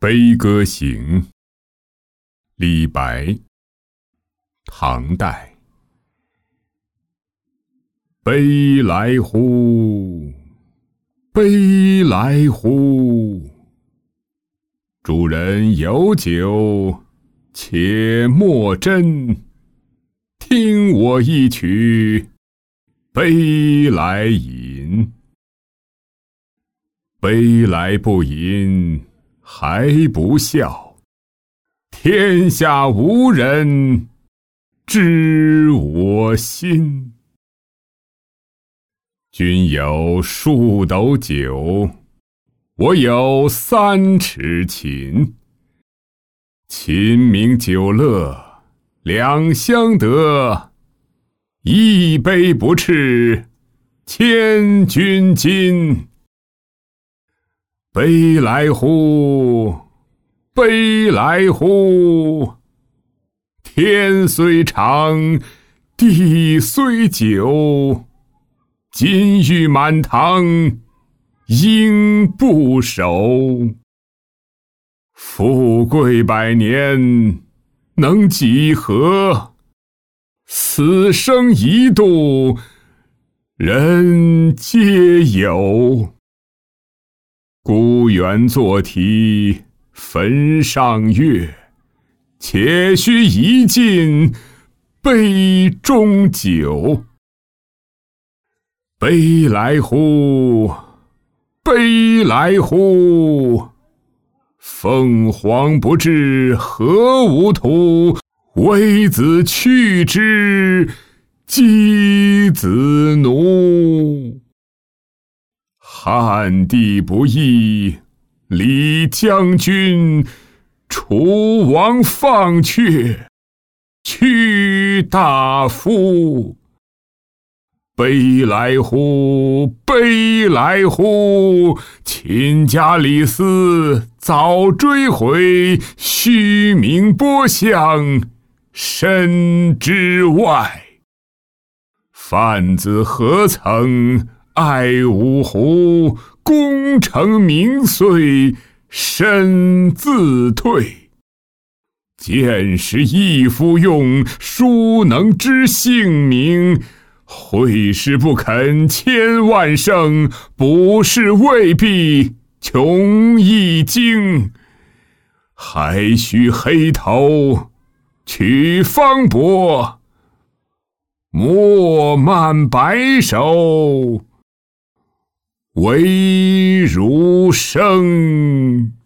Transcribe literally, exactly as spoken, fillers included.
悲歌行，李白，唐代。悲来呼，悲来呼！主人有酒且莫斟，听我一曲悲来吟。悲来不吟，还不孝，天下无人知我心。君有数斗酒，我有三尺琴。琴鸣酒乐两相得，一杯不啻千钧金。悲来呼，悲来呼！天虽长，地虽久，金玉满堂，应不守。富贵百年，能几何？此生一度，人皆有。孤园坐题坟上月，且须一尽杯中酒。悲来呼，悲来呼！凤凰不知何无徒，微子去之，箕子奴。汉帝不义，李将军，楚王放却，屈大夫。悲来呼，悲来呼！秦家李斯早追回，虚名波相身之外。范子何曾爱五湖，功成名遂身自退。见识亦复用，孰能知姓名？会师不肯千万声，不是未必穷一经。还须黑头取方伯，莫慢白首为儒生。